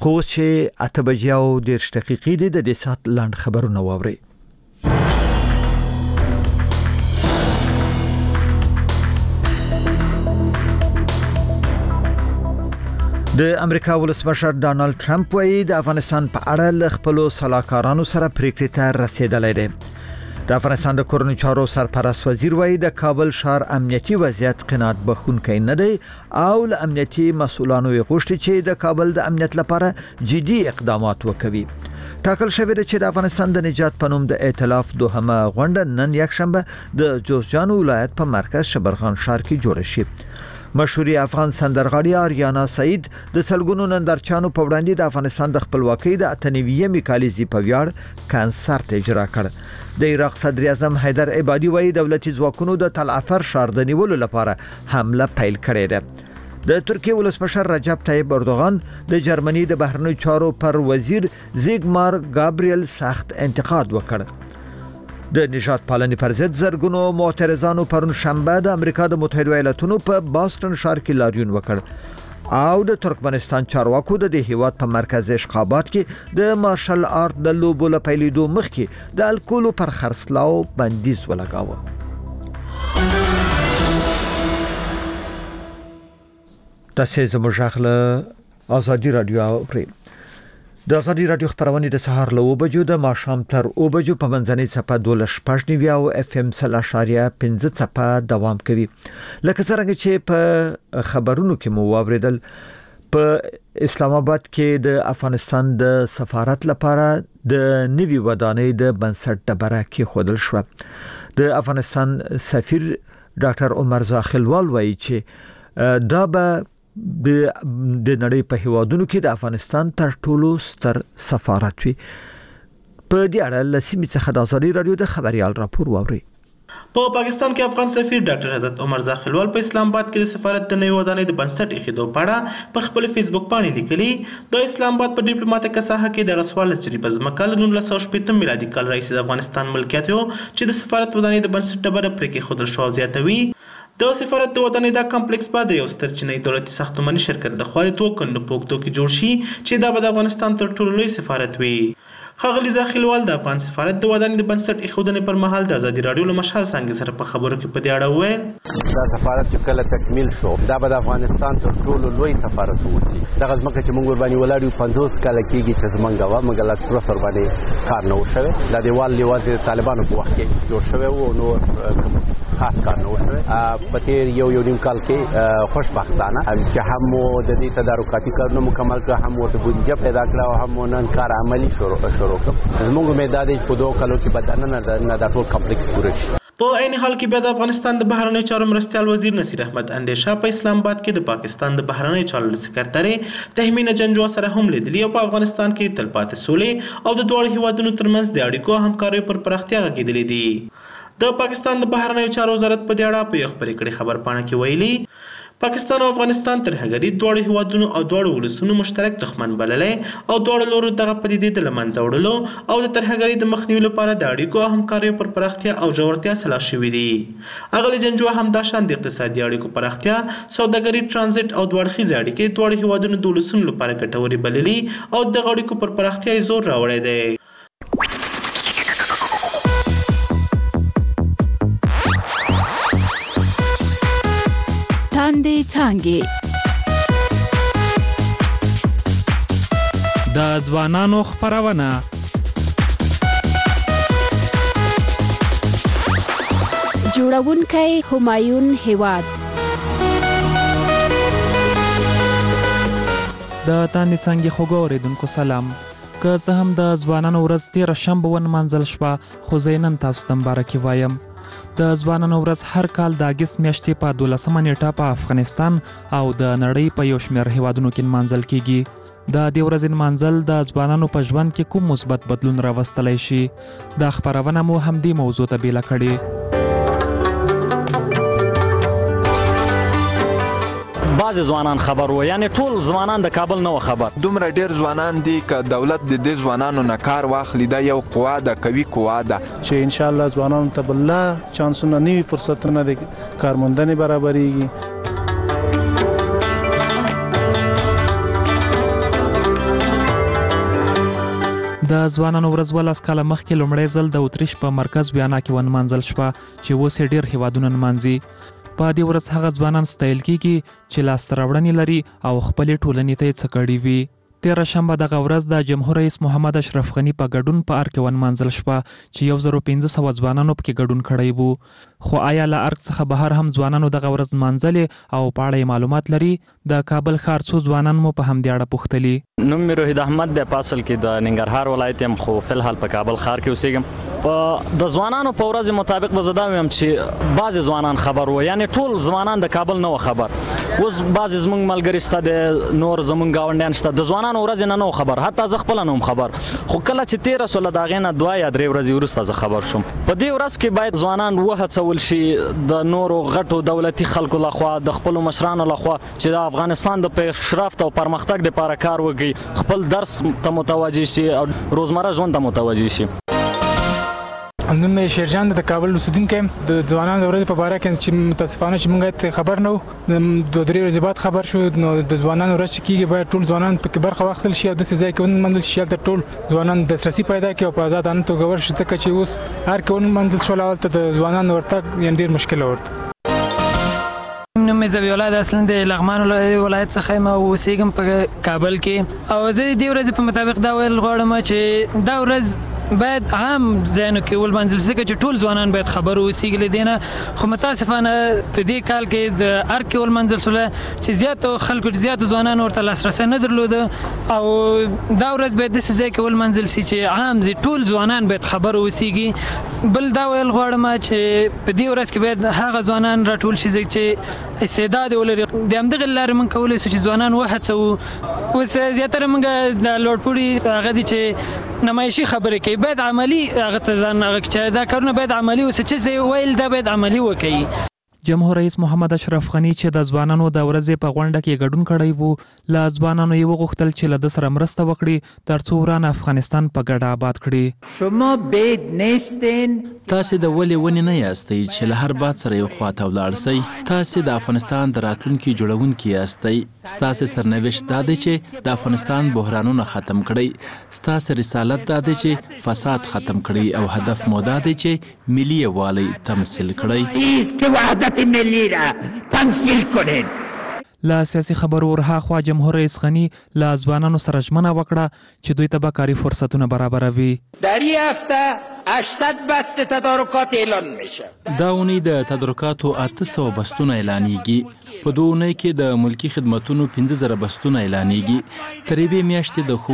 خو چې 8:10 د دې سات لاند خبرونه واوري. د امریکا ولسمشر ډانلډ ټرمپ وايي د افغانستان په اړه ل خپل سلاکارانو سره پریکړې ته رسیدلی دی. د افغانستان د کورنیو چارو سرپرست وزیر وايي د کابل ښار امنیتي وضعیت قناعت بخښونکی نه دی او له امنیتي مسؤلانو یې غوښتي چې د کابل د امنیت لپاره جدي اقدامات وکړي. ټاکل شوی دی چې د افغانستان د نجات په نوم د ائتلاف دوهمه غونډه نن یکشنبه د جوزجان ولایت په مرکز شبرغان ښار کې جوړه شي. مشهوري افغان سندرغاړي آریانا سعید د سلګونو نندارچانو په وړاندې د افغانستان د خپلواکۍ د 98مې کالیزې په ویاړ کنسرت اجرا کړ. د عراق صدر اعظم حیدر عبادي وايي دولتي ځواکونو د تل افر ښار د نیولو لپاره حمله پیل کړې ده. د ترکیه ولسمشر رجب طیب اردوغان د جرمني د بهرنیو چارو پر وزیر زیګمار گابریل سخت انتقاد وکړ. د نجات پالنې پر ضد زرګونو معترضانو پرون شنبه د امریکا د متحده ایالاتونو په باستون ښار کې لاریون وکړ او د ترکمنستان چارواکو د هیواد په مرکز اشخابات کې د مارشل آرت د لوبو له پیلېدو مخکې د الکولو پر خرڅلاو بندیز ولګاوه. تاسو زموږ غږ ازادي رادیو اورئ. د ازادي رادیو خبرونه د سهار له 9 بجو د ماښام تر 9 بجو په منځنۍ صفه 12.9 او اف ام 0.5 صفه دوام کوي. لکه څنګه چې په خبرونو کې مو واوریدل په اسلام آباد کې د افغانستان د سفارت لپاره د نوي ودانۍ د بنسټ ډبره کې خودل شو. د افغانستان سفیر ډاکټر عمر زاخلوال وایي چې دا به د نړۍ په هیوادونو کې د افغانستان تر ټولو ستر سفارت وي. په دې اړه لسیمې څخه د ازادي رادیو د خبريال راپور واوري. په پاکستان کې افغان سفیر ډاکټر حضرت عمر زاخلوال په اسلام آباد کې د سفارت د نوي ودانۍ د بنسټ ایښودو په اړه پر خپل فیسبوک باندې لیکلي. د اسلام آباد په ډیپلوماټیکه ساحه کې د غسوال سری په ځمکه له 1980 میلادي کال راهیسې د افغانستان ملکیت یو چې د سفارت ودانۍ د بنسټ ډبره پرې کې خودل شو زیاتوي. د سفارت د ودانۍ دا کمپلیکس بعد یو ستر چینی دولتي ساختماني شرکت د خوا د توکن په پوکټو کې جوړ شي چې دا به د افغانستان تر ټولو لوی سفارت وي. ښاغلي زاخلوال د افغان سفارت د ودانۍ د بنسټ ایښودنې پر مهال د ازادي رادیو له مشال څنګه سره په خبرو کې په دې اړه وویل دا سفارت چې کله تکمیل شو دا به د افغانستان تر ټولو لوی سفارت وي. دغه ځمکه چې موږ ور باندې ولاړ یو 50 کاله کېږي چې زمونږ وه مګر لا پوره سر باندې کار نه و شوی. دا دیوال یوازې د طالبانو په وخت کې جوړ شوی و او نور خاص کار نه و شوی. په تېر یو نیم کال کې خوشبختانه چې هم مو د دې تدارکاتي کارونه مکمل کړه هم ورته بودیجه پیدا کړه او هم نن کار عملي شروع کړ. زموږ امید ده چې په 2 کالو کې بدنه د ټول کمپلیکس پوره شي. په عین حال کې بیا د افغانستان د بهرنیو چارو مرستیال وزیر نصیر احمد اندیشه په اسلام آباد کې د پاکستان د بهرنیو چارو سکرټري تهمینه جنجوا سره هم لیدلی او په افغانستان کې تلپاتې سولې او د دوه هیوادونو ترمنځ د اړیکو همکارۍ پر پراختیا غږیدلې دي. د پاکستان د بهرنیو چارو وزارت په دې اړه په یو خبرې کړي خبر پاڼه کې ویلي پاکستان او افغانستان ترهګري دوه هیوادونو او دوه ولسونو مشترک دښمن بللې او دوه لورو دغه پدیدې د لمنځه وړلو او د ترهګري د مخنیوي لپاره د اړیکو همکارۍ پر پراختیا او جوړتیا سلا شوې دي. اغلی جنجوا هم دا شان د اقتصادي اړیکو پراختیا، سوداګري، ترانزیت او دوه اړخیزې اړیکې دوه هیوادونو د ولسونو لپاره ګټورې بللې او د اړیکو پر پراختیا یې زور راوړی دی. تاندې څانګې د ځوانانو خپرونه جوړونکی همایون هیواد. د تاندې څانګې خوږو اوریدونکو سلام. که څه هم د ځوانانو ورځ تېره شنبه ونمانځل شوه خو زه نن تاسو ته مبارکي وایم. د ځوانانو ورځ هر کال د اګست میاشتې په 12مه نیټه په افغانستان او د نړۍ په یو شمېر هیوادونو کې نمانځل کیږي. د دې ورځې نمانځل د ځوانانو په ژوند کې کوم مثبت بدلون راوستلی شي؟ دا خپرونه مو همدې موضوع ته بیله کړې. بعض ځوانان خبر وو، یعنی ټول ځوانان د کابل نه و خبر. دومره ډیر ځوانان دي که دولت د دې ځوانانو نه کار واخلي دا یو قوا ده، قوي قوا ده چې ان شاء الله ځوانانو ته بل چانسونه، نوي فرصتونه د کارموندنې برابرېږي. د ځوانانو ورځ ولس کاله مخکې لومړی ځل د اتریش په مرکز ویانا کې ونمانځل شوه چې اوس یې ډېر هیوادونه نمانځي. په دې ورځ هغه ځوانان ستایل کیږي چې لاسته راوړنې لري او خپلې ټولنې ته یې څه کړي وي. تېره شنبه دغه ورځ د جمهور رئیس محمد اشرف غني په ګډون په ارګ کې ونمانځل شوه چې 1500 ځوانانو پکې ګډون کړی وو. خو آیا له ارګ څخه بهر هم ځوانانو دغه ورځ نمانځلې او په اړه یې معلومات لري؟ د کابل ښار څو ځوانان مو په همدې اړه پوښتلي. نوم مې روحید احمد دی، په اصل کې د ننګرهار ولایت یم، خو فلحال په کابل ښار کې اوسېږم. په د ځوانانو په ورځ مطابق به زه دا وایم چې بعضې ځوانان خبر وو، یعنې ټول ځوانان د کابل نه وو خبر. اوس بعضې زموږ ملګري شته دی، نور زموږ ګاونډیان شته، د ځوانانو ورځې نه وو خبر، حتی زه خپله نه وم خبر. خو کله چې تېره شوله د هغې نه 2 یا 3 ورځې وروسته زه خبر شوم. په دې ورځ کې باید ځوانان وهڅول شي د نورو غټو دولتي خلکو لخوا، د خپلو مشرانو لخوا، چې د افغانستان د پیشرفت او پرمختګ دپاره کار وکړي، خپل درس ته متوجه شي او روزمره ژوند ته متوجه شي. نوم مې شیرجان د کابل اوسیدونکی یم. د ځوانانو د ورځې په باره کې چې متاسفانه چې موږ خبر نه وو، 2-3 ورځې بعد خبر شو. نو د ځوانانو ورځ چې کېږي باید ټول ځوانان پکې برخه واخیستل شي او داسې ځای کې ونمانځل شي هلته ټول ځوانان دسترسي پیدا کړي او په ازادانه توګه ورشي، ځکه چې اوس هر کې ونمانځل شول هلته د ځوانانو ورتګ یعنې ډېر مشکله ورته. نوم مې ذبیح الله د اصلا د لغمان ولایت څخه یم او اوسېږم په کابل کې. او زه د دې ورځې په مطابق دا ویل غواړم چې دا ورځ باید عام ځایونو کې ولمانځل شي، ځکه چې ټول ځوانان باید خبر اوسېږي له دې نه. خو متاسفانه په دې کال کې د ارګ کې ولمانځل شوله چې زیاتو خلکو زیاتو ځوانانو ورته لاسرسی نه درلوده، او دا ورځ باید داسې ځای کې ولمانځل شي چې عام ټول ځوانان باید خبر اوسېږي. بل دا ویل غواړم چې په دې ورځ کې باید هغه ځوانان راټول شي چې استعداد ولري. د همدغې لارې موږ کولی شو چې ځوانان وهڅوو. اوس زیاتره موږ د لوړپوړي هغه دي چې نمایشي خبرې کوي، باید عملی هغه ته ځان هغه چې دا کارونه باید عملی اوسي، چې ویل دا باید عملی وکړي. جمهور رئیس محمد اشرف غني چې د ځوانانو د ورځې په غونډه کې ګډون کړی وو، له ځوانانو یې وغوښتل چې له ده سره مرسته وکړي ترڅو وران افغانستان په ګډه آباد کړي. شما بید نیستین، تاسې د ولې ونې نه یاستئ چې له هر باد سره یو خواته ولاړ سئ. تاسې د افغانستان د راتلونکي جوړونکي یاستئ. ستاسې سرنوشت دا دی چې د افغانستان بحرانونه ختم کړئ. ستاسې رسالت دا دی چې فساد ختم کړئ او هدف مو دا دی چې ملي یووالی تمثیل کړئ. ملی را تمثیل کنین. له سیاسي خبرو ورهاخوا جمهور رئیس غني له ځوانانو سره ژمنه وکړه چې دوی ته به کاري فرصتونه برابروي. در این هفته 800 بست تدارکات اعلان میشه. دا اونۍ د تدارکاتو 800 بستونه اعلانېږي. په 2 اونۍ کې د ملکي خدمتونو 5000 بستونه اعلانېږي. تر یوې میاشتې د